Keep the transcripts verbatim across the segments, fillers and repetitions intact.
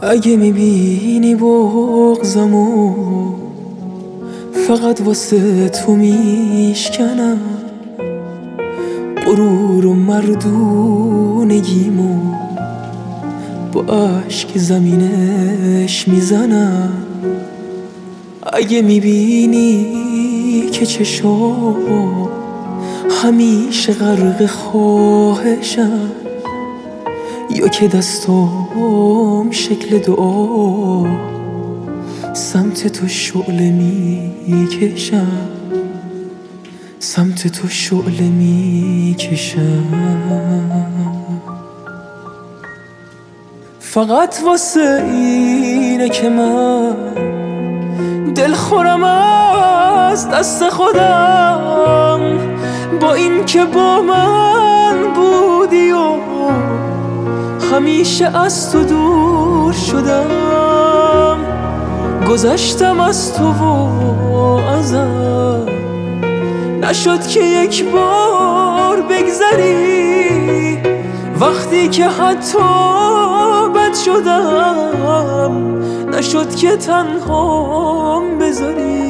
اگه میبینی بغضمو فقط واسه تو میشکنم، غرور و مردونگیمو با عشق زمینش میزنم. اگه میبینی که چشام همیشه غرق خواهشم، یا که دستام شکل دعا سمت تو شعله میکشم، سمت تو شعله میکشم. فقط واسه اینه که من دلخورم از دست خودم، با این که با من بودی و همیشه از تو دور شدم. گذشتم از تو و ازم، نشد که یک بار بگذری. وقتی که حتی بد شدم، نشد که تنهام بذاری.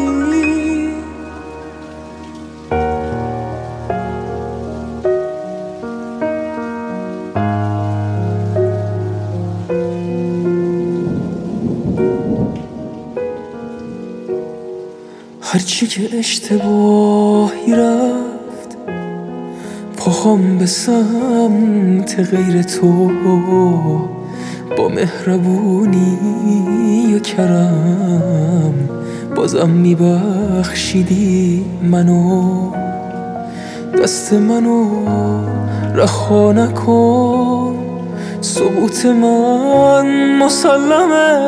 هرچی که اشتباهی رفت پاهم به سمت غیر تو، با مهربونی و کرم بازم میبخشیدی منو. دست منو رها نکن، سقوط من مسلمه.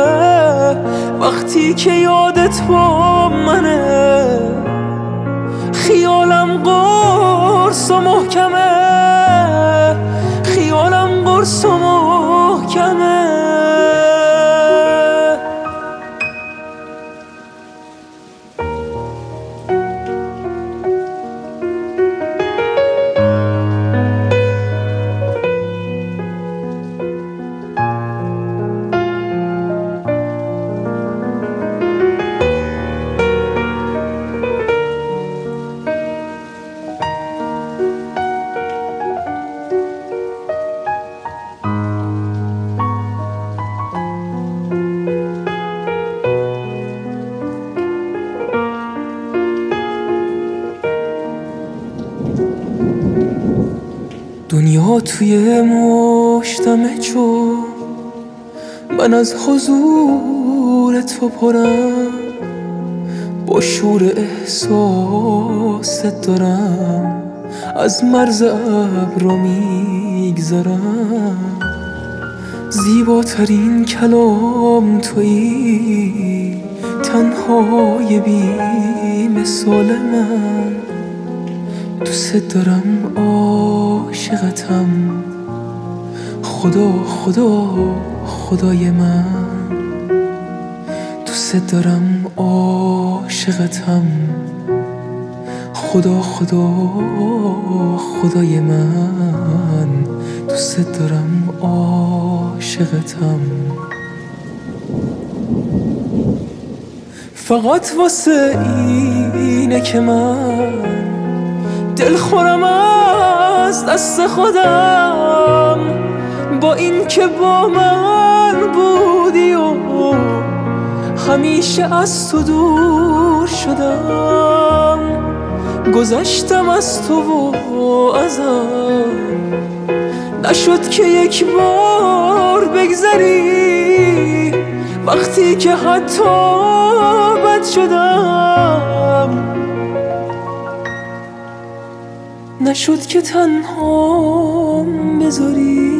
وقتی که یادت با منه، خیالم قرص و محکمه، خیالم قرص و محکمه. دنیا توی مشتمه چون من از حضور تو پرم، با شور احساست دارم از مرز ابرا میگذرم. زیباترین کلام تویی، تنهای بی مثال من. دوست دارم عاشقتم، خدا خدا خدای من. دوست دارم عاشقتم، خدا خدا خدای من. دوست دارم عاشقتم. فقط واسه اینه که من دلخورم از دست خودم، با این که با من بودی و همیشه از تو دور شدم. گذشتم از تو و ازم، نشد که یک بار بگذری. وقتی که حتی بد شدم، نشد که تنهام بذاری.